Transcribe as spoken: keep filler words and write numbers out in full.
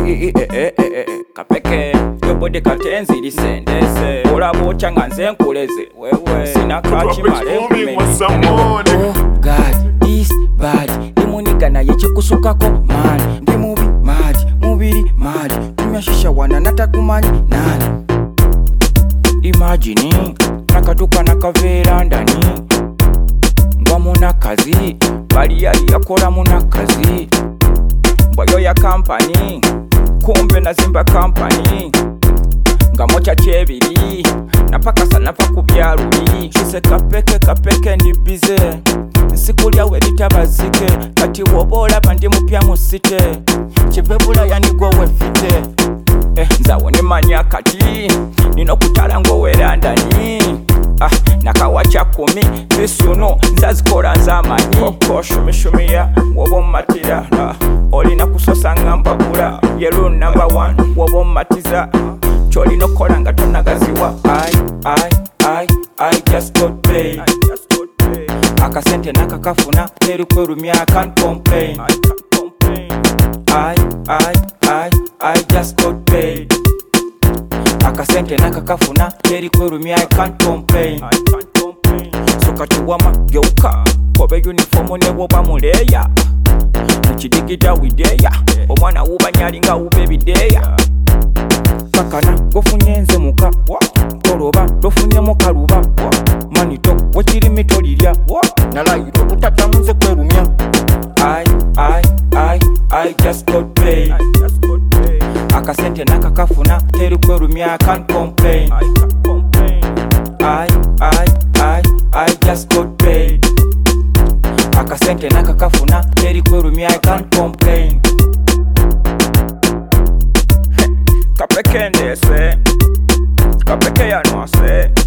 kapeke yobode katenzi lisendese olabocha nga nze nkuleze wewe sina kachimale Oh God, this bad ndimuniga naye kikusukako man ndi mubi mad mubiri mad tumya shisha wana natakumanyi nani imagine nakatuka nakavera ndani ngwa munakazi bali yali yakola munakazi mbwayo ya kampani kumbe nazimba kampani nga mocha chebiri napaka sana pa kubyaluli kise kapeke kapeke ndi bize nsikulya welitabazike kati wobola bandi mupya musite chivebula yanigwa wefite eh, nzawo nimanya kati nino kutala ngo werandani ah, nakawacha kumi bisuno nzazikola nzamanyi oko shumishumiya wobo matira ah, olina kusosa ngambabula yelu number one wobo matiza cholino kola nga tonagaziwa I, I, I, I just got paid akasente nakakafuna teri kwerumya I can't complain I, I, I, I just got paid akasente nakakafuna teri kwerumya I can't complain soka tuwama geuka kobe uniformu newoba muleya mukidigida wideya omwana wubanyalinga wube bideya kakana gofunye nze muka koloba dofunye mukaluba manito wekirimi tolirya nalayiro utatamunze kwerumya I, I, I, I just got paid akasente nakakafuna teri kwerumya I can't complain I, I, I, I just got paid akasente nakakafuna teri kwerumya I can't complain kapeke ndese kapeke yanwase